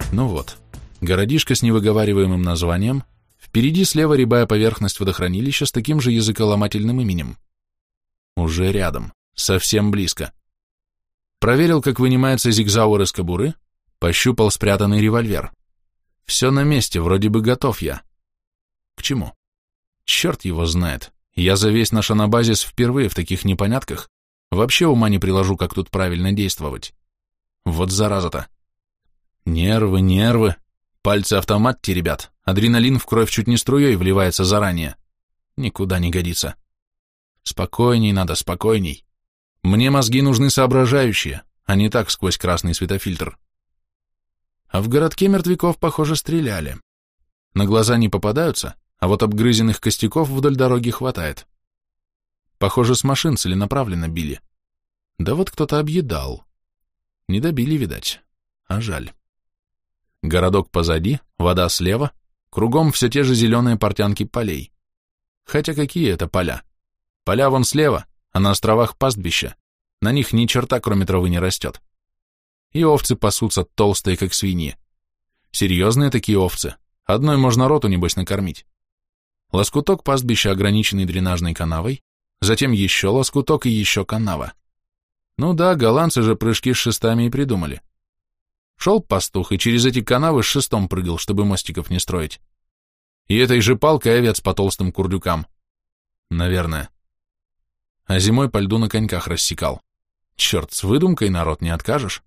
Ну вот, городишко с невыговариваемым названием, впереди слева рябая поверхность водохранилища с таким же языколомательным именем. Уже рядом, совсем близко. Проверил, как вынимается зигзауэр из кобуры, пощупал спрятанный револьвер. Все на месте, вроде бы готов я. К чему? Черт его знает. Я за весь наш анабазис впервые в таких непонятках. Вообще ума не приложу, как тут правильно действовать. Вот зараза-то. Нервы, нервы. Пальцы автомат теребят. Адреналин в кровь чуть не струей вливается заранее. Никуда не годится. Спокойней надо, спокойней. Мне мозги нужны соображающие, а не так сквозь красный светофильтр. А в городке мертвяков, похоже, стреляли. На глаза не попадаются, а вот обгрызенных костяков вдоль дороги хватает. Похоже, с машин целенаправленно били. Да вот кто-то объедал. Не добили, видать. А жаль. Городок позади, вода слева, кругом все те же зеленые портянки полей. Хотя какие это поля? Поля вон слева, а на островах пастбища. На них ни черта, кроме травы, не растет. И овцы пасутся толстые, как свиньи. Серьезные такие овцы. Одной можно роту, небось, накормить. Лоскуток пастбища, ограниченный дренажной канавой, затем еще лоскуток и еще канава. Ну да, голландцы же прыжки с шестами и придумали. Шел пастух и через эти канавы с шестом прыгал, чтобы мостиков не строить. И этой же палкой овец по толстым курдюкам. Наверное. А зимой по льду на коньках рассекал. Черт, с выдумкой народ не откажешь.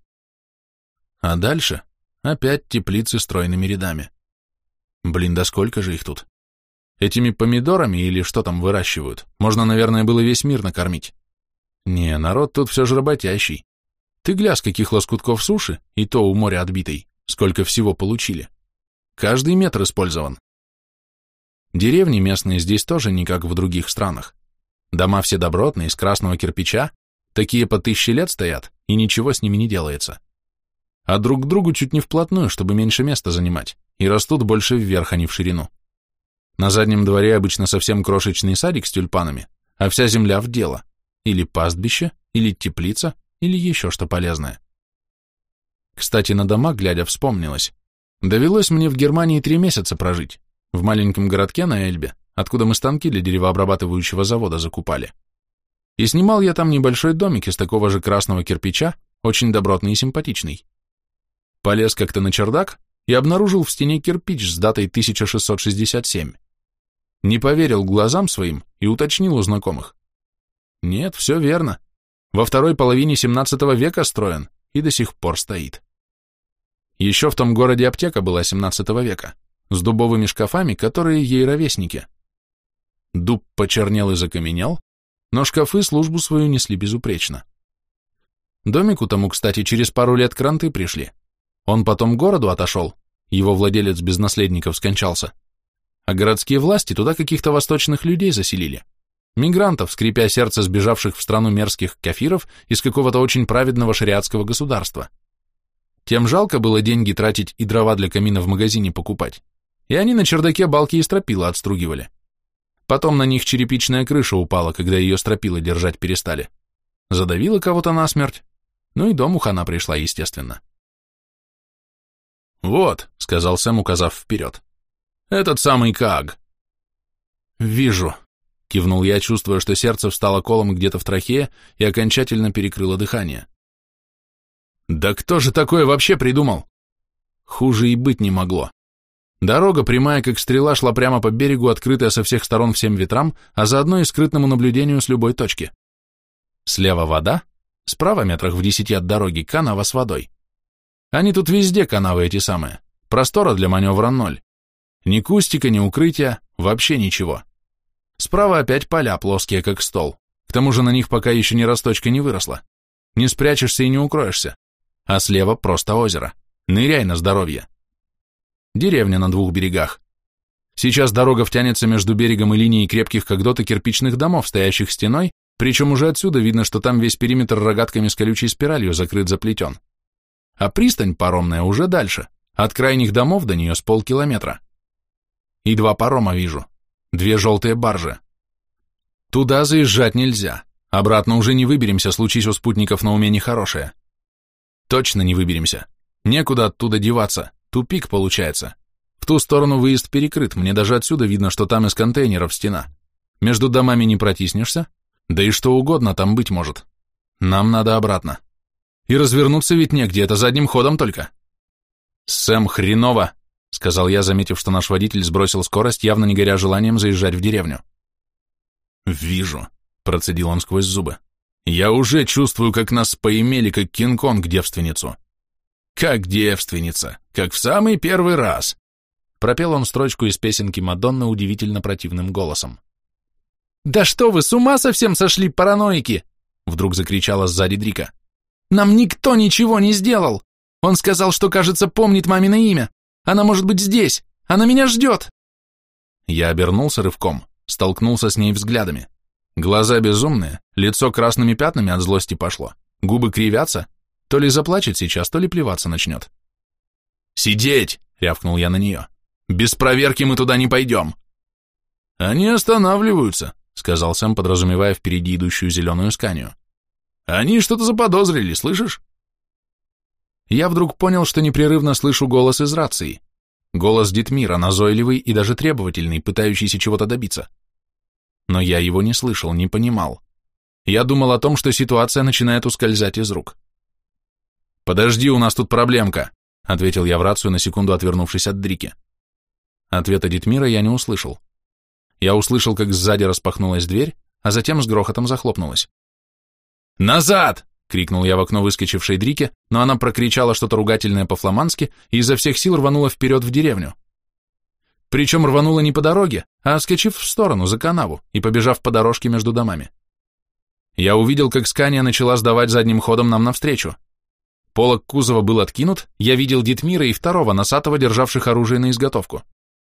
А дальше опять теплицы стройными рядами. Блин, да сколько же их тут? Этими помидорами или что там выращивают, можно, наверное, было весь мир накормить. Не, народ тут все же работящий. Ты глясь, каких лоскутков суши, и то у моря отбитой, сколько всего получили. Каждый метр использован. Деревни местные здесь тоже не как в других странах. Дома все добротные, из красного кирпича, такие по 1000 лет стоят, и ничего с ними не делается. А друг к другу чуть не вплотную, чтобы меньше места занимать, и растут больше вверх, а не в ширину. На заднем дворе обычно совсем крошечный садик с тюльпанами, а вся земля в дело. Или пастбище, или теплица, или еще что полезное. Кстати, на дома, глядя, вспомнилось. Довелось мне в Германии 3 месяца прожить, в маленьком городке на Эльбе, откуда мы станки для деревообрабатывающего завода закупали. И снимал я там небольшой домик из такого же красного кирпича, очень добротный и симпатичный. Полез как-то на чердак и обнаружил в стене кирпич с датой 1667. Не поверил глазам своим и уточнил у знакомых. Нет, все верно. Во второй половине 17 века строен и до сих пор стоит. Еще в том городе аптека была 17 века, с дубовыми шкафами, которые ей ровесники. Дуб почернел и закаменел, но шкафы службу свою несли безупречно. Домику тому, кстати, через пару лет кранты пришли. Он потом к городу отошел, его владелец без наследников скончался, а городские власти туда каких-то восточных людей заселили. Мигрантов, скрипя сердце сбежавших в страну мерзких кафиров из какого-то очень праведного шариатского государства. Тем жалко было деньги тратить и дрова для камина в магазине покупать, и они на чердаке балки и стропила отстругивали. Потом на них черепичная крыша упала, когда ее стропила держать перестали. Задавила кого-то насмерть, ну и дому хана пришла, естественно. «Вот», — сказал Сэм, указав вперед, — «этот самый Каг». «Вижу», — кивнул я, чувствуя, что сердце встало колом где-то в трахее и окончательно перекрыло дыхание. «Да кто же такое вообще придумал?» Хуже и быть не могло. Дорога, прямая как стрела, шла прямо по берегу, открытая со всех сторон всем ветрам, а заодно и скрытному наблюдению с любой точки. Слева вода, справа метрах в 10 от дороги канава с водой. Они тут везде канавы эти самые, простора для маневра 0. Ни кустика, ни укрытия, вообще ничего. Справа опять поля плоские, как стол, к тому же на них пока еще ни росточка не выросла. Не спрячешься и не укроешься. А слева просто озеро. Ныряй на здоровье. Деревня на 2 берегах. Сейчас дорога втянется между берегом и линией крепких как доты кирпичных домов, стоящих стеной, причем уже отсюда видно, что там весь периметр рогатками с колючей спиралью закрыт, заплетен. А пристань паромная уже дальше, от крайних домов до нее с полкилометра. И 2 парома вижу, 2 желтые баржи. Туда заезжать нельзя, обратно уже не выберемся, случись у спутников на уме нехорошее. Точно не выберемся, некуда оттуда деваться, Тупик получается. В ту сторону выезд перекрыт, мне даже отсюда видно, что там из контейнеров стена. Между домами не протиснешься, да и что угодно там быть может. Нам надо обратно. И развернуться ведь негде, это задним ходом только. «Сэм, хреново», — сказал я, заметив, что наш водитель сбросил скорость, явно не горя желанием заезжать в деревню. «Вижу», — процедил он сквозь зубы. «Я уже чувствую, как нас поимели, как Кинг-Конг девственницу». «Как девственница, как в самый первый раз», — пропел он строчку из песенки Мадонны удивительно противным голосом. «Да что вы, с ума совсем сошли, параноики!» — вдруг закричала сзади Дрика. «Нам никто ничего не сделал! Он сказал, что, кажется, помнит мамино имя. Она может быть здесь! Она меня ждет!» Я обернулся рывком, столкнулся с ней взглядами. Глаза безумные, лицо красными пятнами от злости пошло, губы кривятся, то ли заплачет сейчас, то ли плеваться начнет. «Сидеть!» — рявкнул я на нее. «Без проверки мы туда не пойдем!» «Они останавливаются», — сказал Сэм, подразумевая впереди идущую зеленую Сканию. «Они что-то заподозрили, слышишь?» Я вдруг понял, что непрерывно слышу голос из рации. Голос Дитмира, назойливый и даже требовательный, пытающийся чего-то добиться. Но я его не слышал, не понимал. Я думал о том, что ситуация начинает ускользать из рук. «Подожди, у нас тут проблемка», — ответил я в рацию, на секунду отвернувшись от Дрики. Ответа Дитмира я не услышал. Я услышал, как сзади распахнулась дверь, а затем с грохотом захлопнулась. «Назад!» — крикнул я в окно выскочившей Дрике, но она прокричала что-то ругательное по-фламандски и изо всех сил рванула вперед в деревню. Причем рванула не по дороге, а отскочив в сторону, за канаву, и побежав по дорожке между домами. Я увидел, как Скания начала сдавать задним ходом нам навстречу. Полог кузова был откинут, я видел Дитмира и второго носатого, державших оружие на изготовку.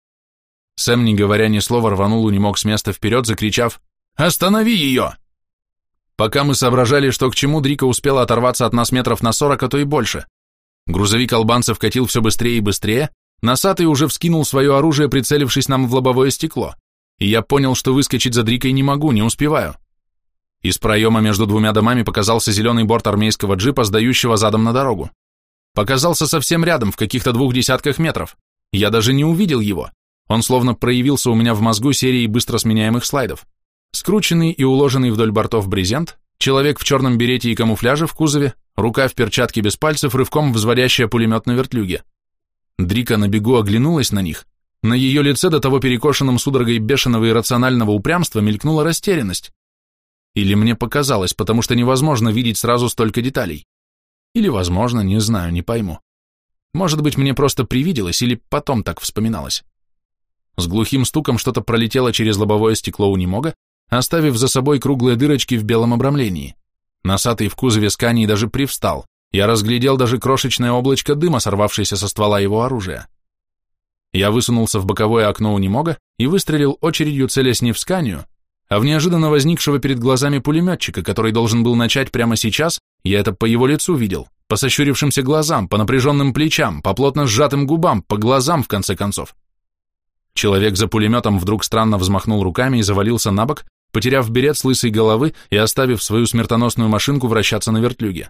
Сэм, не говоря ни слова, рванул унемог с места вперед, закричав «Останови ее!». Пока мы соображали, что к чему, Дрика успела оторваться от нас метров на 40, а то и больше. Грузовик албанцев катил все быстрее и быстрее, носатый уже вскинул свое оружие, прицелившись нам в лобовое стекло, и я понял, что выскочить за Дрикой не могу, не успеваю. Из проема между двумя домами показался зеленый борт армейского джипа, сдающего задом на дорогу. Показался совсем рядом, в каких-то 200 метров. Я даже не увидел его. Он словно проявился у меня в мозгу серией быстро сменяемых слайдов. Скрученный и уложенный вдоль бортов брезент, человек в черном берете и камуфляже в кузове, рука в перчатке без пальцев, рывком взводящая пулемет на вертлюге. Дрика на бегу оглянулась на них. На ее лице, до того перекошенном судорогой бешеного и рационального упрямства, мелькнула растерянность. Или мне показалось, потому что невозможно видеть сразу столько деталей. Или, возможно, не знаю, не пойму. Может быть, мне просто привиделось или потом так вспоминалось. С глухим стуком что-то пролетело через лобовое стекло унемога, оставив за собой круглые дырочки в белом обрамлении. Носатый в кузове Скании даже привстал. Я разглядел даже крошечное облачко дыма, сорвавшееся со ствола его оружия. Я высунулся в боковое окно унемога и выстрелил очередью, целясь не в Сканию, а в неожиданно возникшего перед глазами пулеметчика, который должен был начать прямо сейчас, я это по его лицу видел, по сощурившимся глазам, по напряженным плечам, по плотно сжатым губам, по глазам, в конце концов. Человек за пулеметом вдруг странно взмахнул руками и завалился на бок, потеряв берет с лысой головы и оставив свою смертоносную машинку вращаться на вертлюге.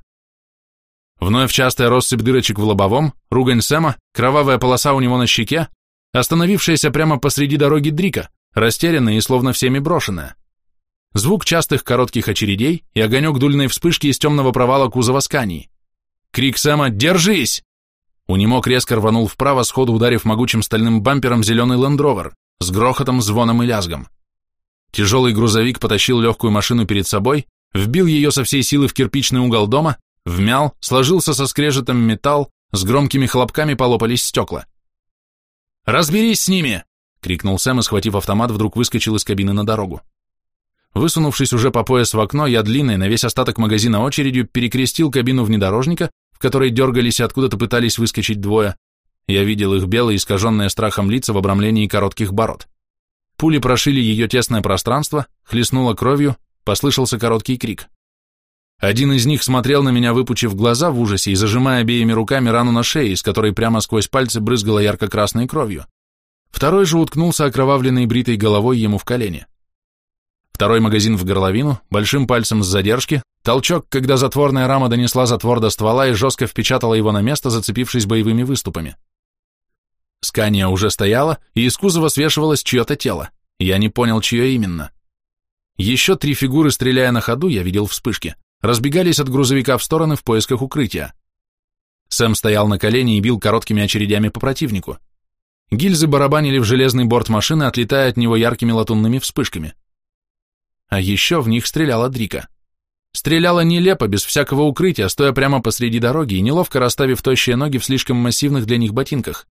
Вновь частая россыпь дырочек в лобовом, ругань Сэма, кровавая полоса у него на щеке, остановившаяся прямо посреди дороги Дрика, растерянная и словно всеми брошенная. Звук частых коротких очередей и огонек дульной вспышки из темного провала кузова Скании. Крик Сэма «Держись!». Унемог резко рванул вправо, сходу ударив могучим стальным бампером зеленый лендровер с грохотом, звоном и лязгом. Тяжелый грузовик потащил легкую машину перед собой, вбил ее со всей силы в кирпичный угол дома, вмял, сложился со скрежетом металл, с громкими хлопками полопались стекла. «Разберись с ними!» — крикнул Сэм и, схватив автомат, вдруг выскочил из кабины на дорогу. Высунувшись уже по пояс в окно, я длинной на весь остаток магазина очередью перекрестил кабину внедорожника, в которой дергались и откуда-то пытались выскочить двое. Я видел их белые, искаженные страхом лица в обрамлении коротких бород. Пули прошили ее тесное пространство, хлестнуло кровью, послышался короткий крик. Один из них смотрел на меня, выпучив глаза в ужасе и зажимая обеими руками рану на шее, из которой прямо сквозь пальцы брызгала ярко-красной кровью. Второй же уткнулся окровавленной бритой головой ему в колени. Второй магазин в горловину, большим пальцем с задержки, толчок, когда затворная рама донесла затвор до ствола и жестко впечатала его на место, зацепившись боевыми выступами. Скания уже стояла, и из кузова свешивалось чье-то тело. Я не понял, чье именно. Еще 3 фигуры, стреляя на ходу, я видел вспышки, разбегались от грузовика в стороны в поисках укрытия. Сэм стоял на колене и бил короткими очередями по противнику. Гильзы барабанили в железный борт машины, отлетая от него яркими латунными вспышками. А еще в них стреляла Дрика. Стреляла нелепо, без всякого укрытия, стоя прямо посреди дороги и неловко расставив тощие ноги в слишком массивных для них ботинках.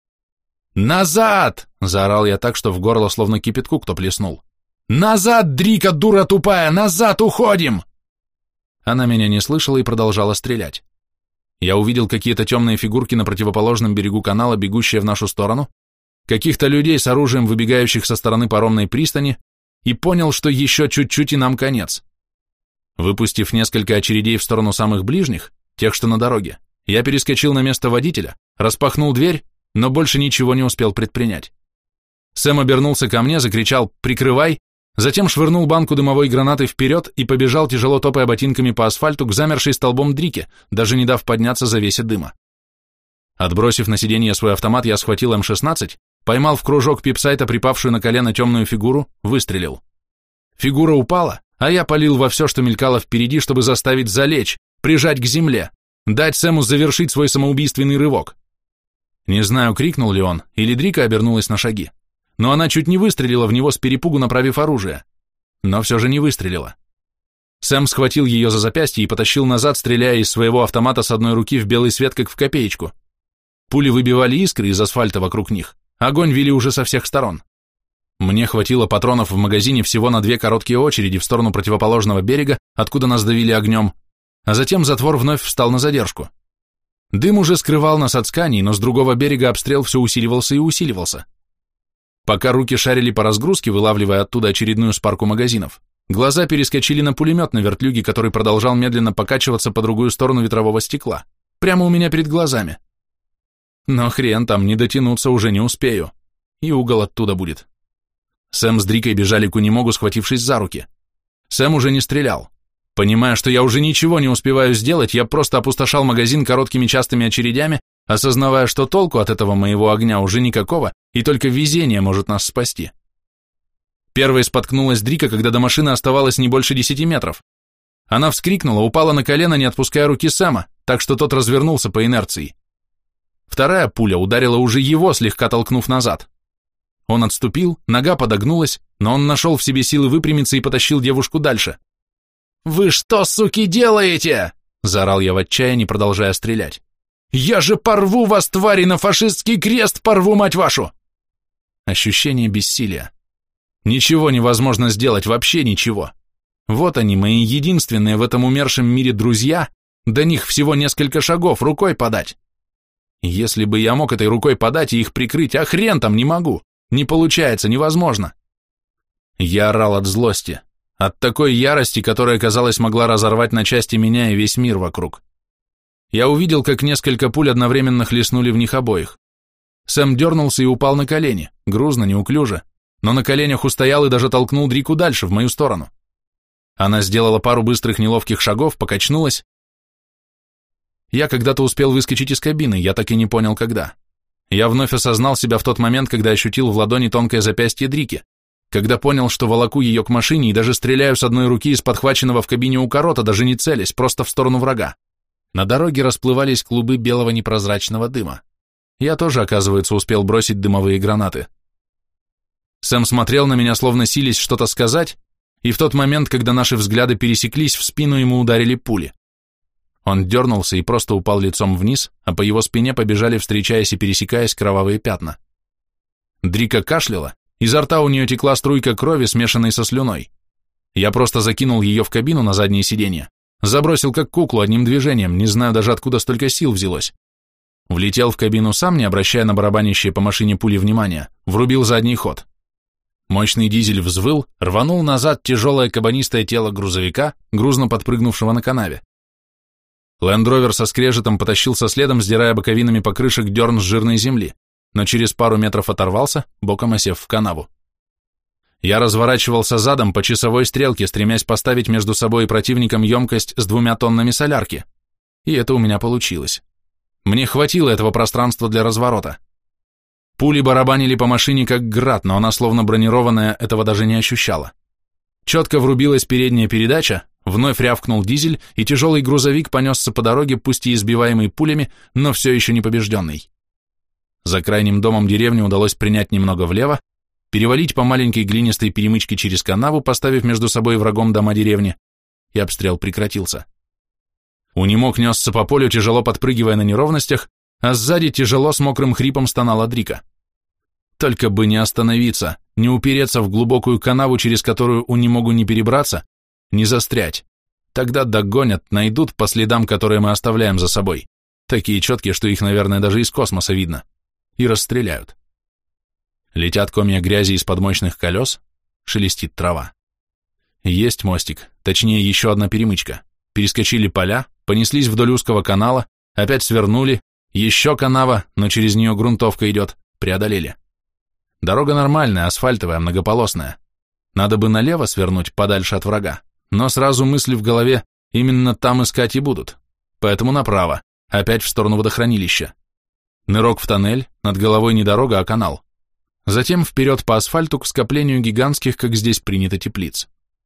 «Назад!» – заорал я так, что в горло словно кипятку кто плеснул. «Назад, Дрика, дура тупая! Назад, уходим!» Она меня не слышала и продолжала стрелять. Я увидел какие-то темные фигурки на противоположном берегу канала, бегущие в нашу сторону, каких-то людей с оружием, выбегающих со стороны паромной пристани, и понял, что еще чуть-чуть и нам конец. Выпустив несколько очередей в сторону самых ближних, тех, что на дороге, я перескочил на место водителя, распахнул дверь, но больше ничего не успел предпринять. Сэм обернулся ко мне, закричал «Прикрывай!», затем швырнул банку дымовой гранаты вперед и побежал, тяжело топая ботинками по асфальту, к замершей столбом Дрике, даже не дав подняться завесе дыма. Отбросив на сиденье свой автомат, я схватил М-16, поймал в кружок пипсайта припавшую на колено темную фигуру, выстрелил. Фигура упала, а я палил во все, что мелькало впереди, чтобы заставить залечь, прижать к земле, дать Сэму завершить свой самоубийственный рывок. Не знаю, крикнул ли он, или Дрика обернулась на шаги, но она чуть не выстрелила в него с перепугу, направив оружие. Но все же не выстрелила. Сэм схватил ее за запястье и потащил назад, стреляя из своего автомата с одной руки в белый свет, как в копеечку. Пули выбивали искры из асфальта вокруг них, огонь вели уже со всех сторон. Мне хватило патронов в магазине всего на 2 короткие очереди в сторону противоположного берега, откуда нас давили огнем, а затем затвор вновь встал на задержку. Дым уже скрывал нас от Скании, но с другого берега обстрел все усиливался и усиливался. Пока руки шарили по разгрузке, вылавливая оттуда очередную спарку магазинов, глаза перескочили на пулемет на вертлюге, который продолжал медленно покачиваться по другую сторону ветрового стекла, прямо у меня перед глазами. Но хрен там, не дотянуться уже не успею, и угол оттуда будет. Сэм с Дрикой бежали к унемогу, схватившись за руки. Сэм уже не стрелял. Понимая, что я уже ничего не успеваю сделать, я просто опустошал магазин короткими частыми очередями, осознавая, что толку от этого моего огня уже никакого, и только везение может нас спасти. Первой споткнулась Дрика, когда до машины оставалось не больше 10 метров. Она вскрикнула, упала на колено, не отпуская руки Сэма, так что тот развернулся по инерции. Вторая пуля ударила уже его, слегка толкнув назад. Он отступил, нога подогнулась, но он нашел в себе силы выпрямиться и потащил девушку дальше. «Вы что, суки, делаете?» – заорал я в отчаянии, продолжая стрелять. «Я же порву вас, твари, на фашистский крест порву, мать вашу!» Ощущение бессилия. Ничего невозможно сделать, вообще ничего. Вот они, мои единственные в этом умершем мире друзья, до них всего несколько шагов, рукой подать. Если бы я мог этой рукой подать и их прикрыть, а хрен там, не могу, не получается, невозможно. Я орал от злости. От такой ярости, которая, казалось, могла разорвать на части меня и весь мир вокруг. Я увидел, как несколько пуль одновременно хлестнули в них обоих. Сэм дернулся и упал на колени, грузно, неуклюже, но на коленях устоял и даже толкнул Дрику дальше, в мою сторону. Она сделала пару быстрых неловких шагов, покачнулась. Я когда-то успел выскочить из кабины, я так и не понял, когда. Я вновь осознал себя в тот момент, когда ощутил в ладони тонкое запястье Дрики, когда понял, что волоку ее к машине и даже стреляю с одной руки из подхваченного в кабине укорота, даже не целясь, просто в сторону врага. На дороге расплывались клубы белого непрозрачного дыма. Я тоже, оказывается, успел бросить дымовые гранаты. Сэм смотрел на меня, словно сились что-то сказать, и в тот момент, когда наши взгляды пересеклись, в спину ему ударили пули. Он дернулся и просто упал лицом вниз, а по его спине побежали, встречаясь и пересекаясь, кровавые пятна. Дрика кашляла, изо рта у нее текла струйка крови, смешанной со слюной. Я просто закинул ее в кабину на заднее сиденье, забросил как куклу одним движением, не знаю даже откуда столько сил взялось. Влетел в кабину сам, не обращая на барабанящие по машине пули внимания, врубил задний ход. Мощный дизель взвыл, рванул назад тяжелое кабанистое тело грузовика, грузно подпрыгнувшего на канаве. Лэнд-ровер со скрежетом потащился следом, сдирая боковинами покрышек дерн с жирной земли, но через пару метров оторвался, боком осев в канаву. Я разворачивался задом по часовой стрелке, стремясь поставить между собой и противником емкость с 2 тоннами солярки. И это у меня получилось. Мне хватило этого пространства для разворота. Пули барабанили по машине как град, но она, словно бронированная, этого даже не ощущала. Четко врубилась передняя передача, вновь рявкнул дизель, и тяжелый грузовик понесся по дороге, пусть и избиваемый пулями, но все еще не побежденный. За крайним домом деревни удалось принять немного влево, перевалить по маленькой глинистой перемычке через канаву, поставив между собой и врагом дома деревни, и обстрел прекратился. Унемог несся по полю, тяжело подпрыгивая на неровностях, а сзади тяжело с мокрым хрипом стонала Дрика. Только бы не остановиться, не упереться в глубокую канаву, через которую Унемогу не перебраться, не застрять. Тогда догонят, найдут по следам, которые мы оставляем за собой, такие четкие, что их, наверное, даже из космоса видно, и расстреляют. Летят комья грязи из-под мощных колес, шелестит трава. Есть мостик, точнее еще одна перемычка. Перескочили поля, понеслись вдоль узкого канала, опять свернули, еще канава, но через нее грунтовка идет, преодолели. Дорога нормальная, асфальтовая, многополосная. Надо бы налево свернуть, подальше от врага, но сразу мысли в голове, именно там искать и будут. Поэтому направо, опять в сторону водохранилища. Нырок в тоннель, над головой не дорога, а канал. Затем вперед по асфальту к скоплению гигантских, как здесь принято, теплиц.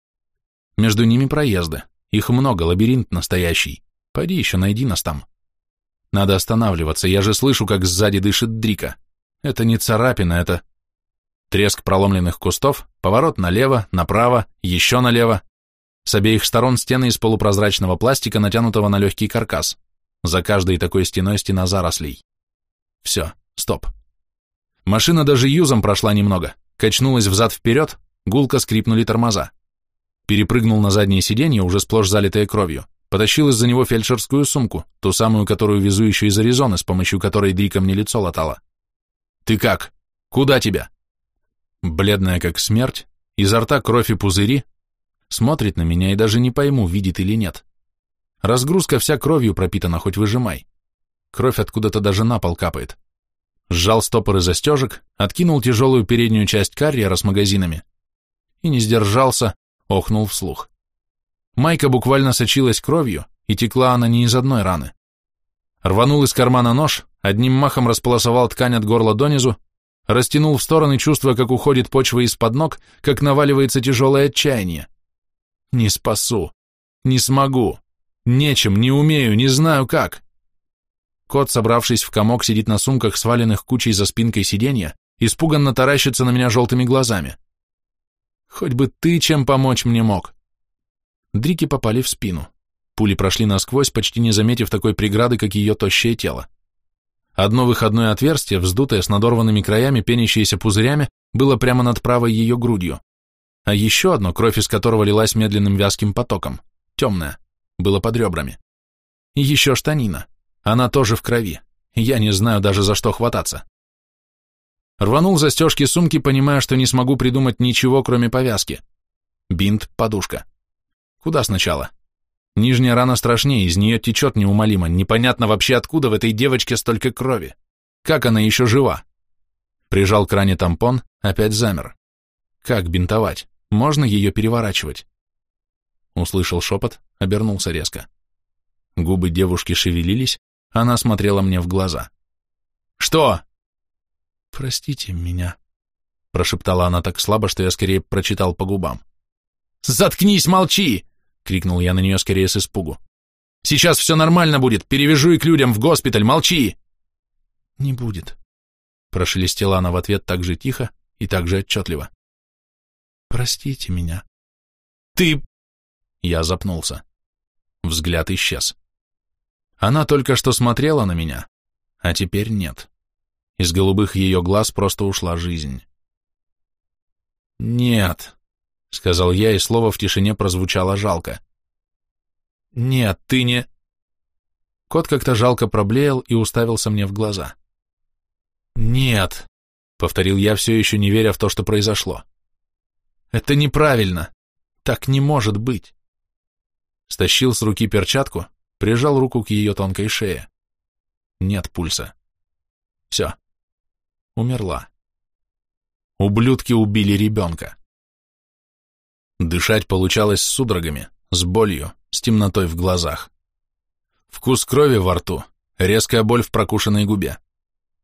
Между ними проезды, их много, лабиринт настоящий. Пойди еще найди нас там. Надо останавливаться, я же слышу, как сзади дышит Дрика. Это не царапина, это... Треск проломленных кустов, поворот налево, направо, еще налево. С обеих сторон стены из полупрозрачного пластика, натянутого на легкий каркас. За каждой такой стеной стена зарослей. Все, стоп. Машина даже юзом прошла немного, качнулась взад-вперед, гулко скрипнули тормоза. Перепрыгнул на заднее сиденье, уже сплошь залитое кровью, потащил из-за него фельдшерскую сумку, ту самую, которую везу еще из Аризоны, с помощью которой Дрика мне лицо латала. «Ты как? Куда тебя?» Бледная как смерть, изо рта кровь и пузыри, смотрит на меня и даже не пойму, видит или нет. Разгрузка вся кровью пропитана, хоть выжимай. Кровь откуда-то даже на пол капает. Сжал стопоры застежек, откинул тяжелую переднюю часть карьера с магазинами и не сдержался, охнул вслух. Майка буквально сочилась кровью, и текла она не из одной раны. Рванул из кармана нож, одним махом располосовал ткань от горла донизу, растянул в стороны, чувствуя, как уходит почва из-под ног, как наваливается тяжелое отчаяние. Не спасу, не смогу, нечем, не умею, не знаю как. Кот, собравшись в комок, сидит на сумках, сваленных кучей за спинкой сиденья, испуганно таращится на меня желтыми глазами. Хоть бы ты чем помочь мне мог. Дрики попали в спину. Пули прошли насквозь, почти не заметив такой преграды, как ее тощее тело. Одно выходное отверстие, вздутое с надорванными краями, пенящееся пузырями, было прямо над правой ее грудью, а еще одно, кровь из которого лилась медленным вязким потоком, темное, было под ребрами. И еще штанина, она тоже в крови, я не знаю даже за что хвататься. Рванул застежки сумки, понимая, что не смогу придумать ничего, кроме повязки. Бинт, подушка. Куда сначала? Нижняя рана страшнее, из нее течет неумолимо, непонятно вообще откуда в этой девочке столько крови. Как она еще жива? Прижал к ране тампон, опять замер. Как бинтовать? Можно ее переворачивать? Услышал шепот, обернулся резко. Губы девушки шевелились, она смотрела мне в глаза. «Что?» «Простите меня», — прошептала она так слабо, что я скорее прочитал по губам. «Заткнись, молчи!» — крикнул я на нее скорее с испугу. «Сейчас все нормально будет, перевяжу и к людям в госпиталь, молчи!» «Не будет», — прошелестела она в ответ так же тихо и так же отчетливо. «Простите меня». «Ты...» Я запнулся. Взгляд исчез. Она только что смотрела на меня, а теперь нет. Из голубых ее глаз просто ушла жизнь. «Нет», — сказал я, и слово в тишине прозвучало жалко. «Нет, ты не...» Кот как-то жалко проблеял и уставился мне в глаза. «Нет», — повторил я, все еще не веря в то, что произошло. «Это неправильно. Так не может быть». Стащил с руки перчатку, прижал руку к ее тонкой шее. Нет пульса. Все. Умерла. Ублюдки убили ребенка. Дышать получалось с судорогами, с болью, с темнотой в глазах. Вкус крови во рту, резкая боль в прокушенной губе.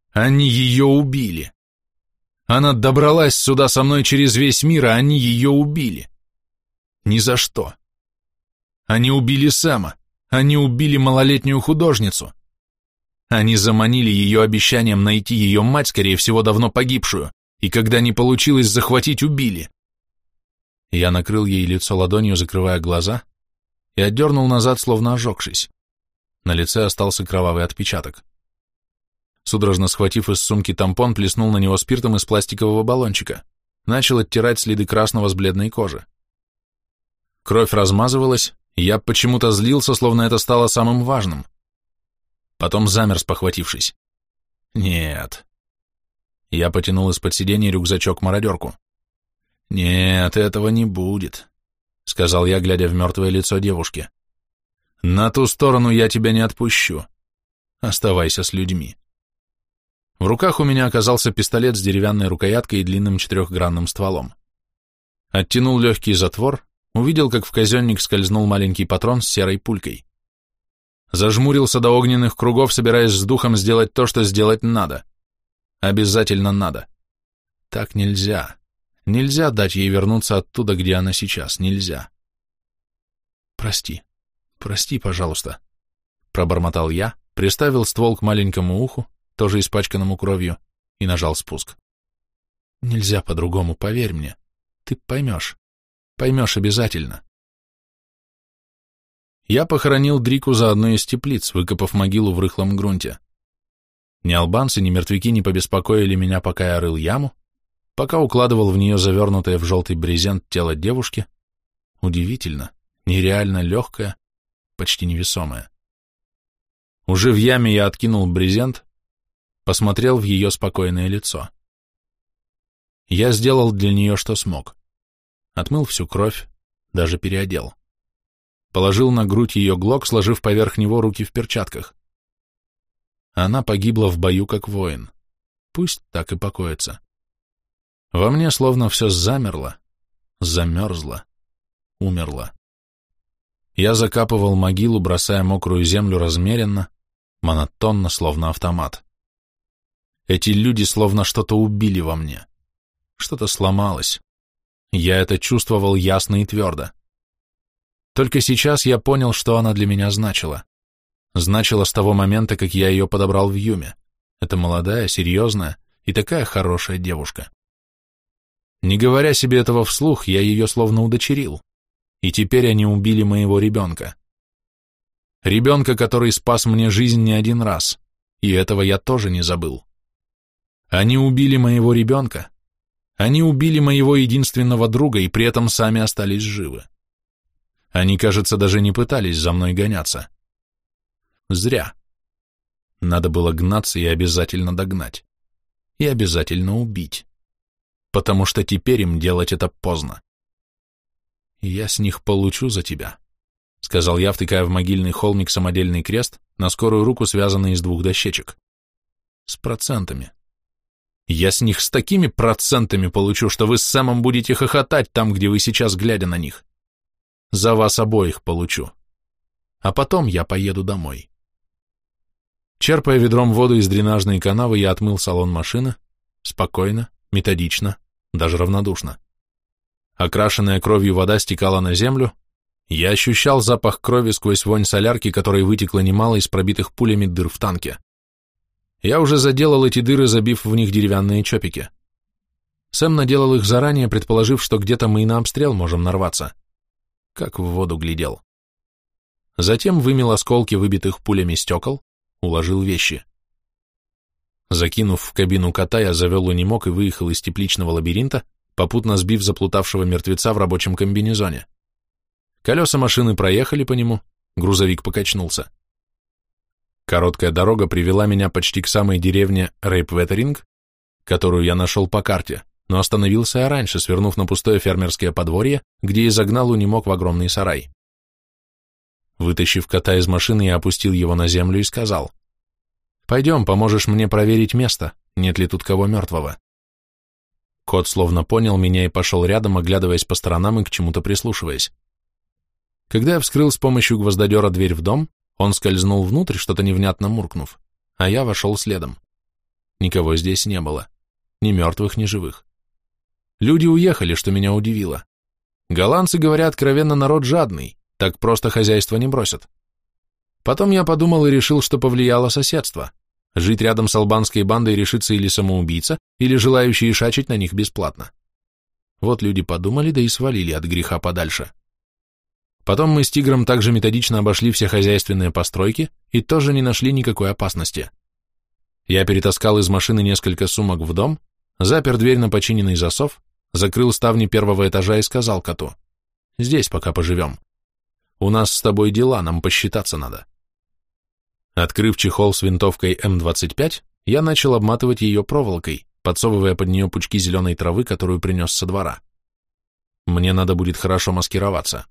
Они ее убили. Она добралась сюда со мной через весь мир, а они ее убили. Ни за что. Они убили Сэма. Они убили малолетнюю художницу. Они заманили ее обещанием найти ее мать, скорее всего, давно погибшую, и когда не получилось захватить, убили. Я накрыл ей лицо ладонью, закрывая глаза, и отдернул назад, словно ожегшись. На лице остался кровавый отпечаток. Судорожно схватив из сумки тампон, плеснул на него спиртом из пластикового баллончика, начал оттирать следы красного с бледной кожи. Кровь размазывалась, и я почему-то злился, словно это стало самым важным. Потом замер, спохватившись. Нет. Я потянул из-под сиденья рюкзачок-мародерку. Нет, этого не будет, сказал я, глядя в мертвое лицо девушки. На ту сторону я тебя не отпущу. Оставайся с людьми. В руках у меня оказался пистолет с деревянной рукояткой и длинным 4-гранным стволом. Оттянул легкий затвор, увидел, как в казенник скользнул маленький патрон с серой пулькой. Зажмурился до огненных кругов, собираясь с духом сделать то, что сделать надо. Обязательно надо. Так нельзя. Нельзя дать ей вернуться оттуда, где она сейчас. Нельзя. Прости, пожалуйста, пробормотал я, приставил ствол к маленькому уху, тоже испачканному кровью, и нажал спуск. Нельзя по-другому, поверь мне. Ты поймешь. Поймешь обязательно. Я похоронил Дрику за одной из теплиц, выкопав могилу в рыхлом грунте. Ни албанцы, ни мертвяки не побеспокоили меня, пока я рыл яму, пока укладывал в нее завернутое в желтый брезент тело девушки. Удивительно, нереально легкое, почти невесомое. Уже в яме я откинул брезент, посмотрел в ее спокойное лицо. Я сделал для нее, что смог. Отмыл всю кровь, даже переодел. Положил на грудь ее глок, сложив поверх него руки в перчатках. Она погибла в бою как воин. Пусть так и покоится. Во мне словно все замерло, замерзло, умерло. Я закапывал могилу, бросая мокрую землю размеренно, монотонно, словно автомат. Эти люди словно что-то убили во мне. Что-то сломалось. Я это чувствовал ясно и твердо. Только сейчас я понял, что она для меня значила. Значила с того момента, как я ее подобрал в Юме. Это молодая, серьезная и такая хорошая девушка. Не говоря себе этого вслух, я ее словно удочерил. И теперь они убили моего ребенка. Ребенка, который спас мне жизнь не один раз. И этого я тоже не забыл. Они убили моего ребенка. Они убили моего единственного друга и при этом сами остались живы. Они, кажется, даже не пытались за мной гоняться. Зря. Надо было гнаться и обязательно догнать. И обязательно убить. Потому что теперь им делать это поздно. «Я с них получу за тебя», — сказал я, втыкая в могильный холмик самодельный крест, на скорую руку связанный из 2 дощечек. «С процентами. Я с них с такими процентами получу, что вы с Сэмом будете хохотать там, где вы сейчас, глядя на них. За вас обоих получу. А потом я поеду домой». Черпая ведром воду из дренажной канавы, я отмыл салон машины, спокойно, методично, даже равнодушно. Окрашенная кровью вода стекала на землю, я ощущал запах крови сквозь вонь солярки, которой вытекло немало из пробитых пулями дыр в танке. Я уже заделал эти дыры, забив в них деревянные чопики. Сэм наделал их заранее, предположив, что где-то мы и на обстрел можем нарваться. Как в воду глядел. Затем вымел осколки выбитых пулями стекол, уложил вещи. Закинув в кабину кота, я завел унимок и выехал из тепличного лабиринта, попутно сбив заплутавшего мертвеца в рабочем комбинезоне. Колеса машины проехали по нему, грузовик покачнулся. Короткая дорога привела меня почти к самой деревне Рейпветеринг, которую я нашел по карте, но остановился я раньше, свернув на пустое фермерское подворье, где и загнал унимок в огромный сарай. Вытащив кота из машины, я опустил его на землю и сказал: «Пойдем, поможешь мне проверить место, нет ли тут кого мертвого». Кот словно понял меня и пошел рядом, оглядываясь по сторонам и к чему-то прислушиваясь. Когда я вскрыл с помощью гвоздодера дверь в дом, он скользнул внутрь, что-то невнятно муркнув, а я вошел следом. Никого здесь не было. Ни мертвых, ни живых. Люди уехали, что меня удивило. Голландцы, говоря откровенно, народ жадный, так просто хозяйство не бросят. Потом я подумал и решил, что повлияло соседство. Жить рядом с албанской бандой решится или самоубийца, или желающие шачить на них бесплатно. Вот люди подумали, да и свалили от греха подальше. Потом мы с Тигром также методично обошли все хозяйственные постройки и тоже не нашли никакой опасности. Я перетаскал из машины несколько сумок в дом, запер дверь на починенный засов, закрыл ставни первого этажа и сказал коту: «Здесь пока поживем. У нас с тобой дела, нам посчитаться надо». Открыв чехол с винтовкой М-25, я начал обматывать ее проволокой, подсовывая под нее пучки зеленой травы, которую принес со двора. Мне надо будет хорошо маскироваться.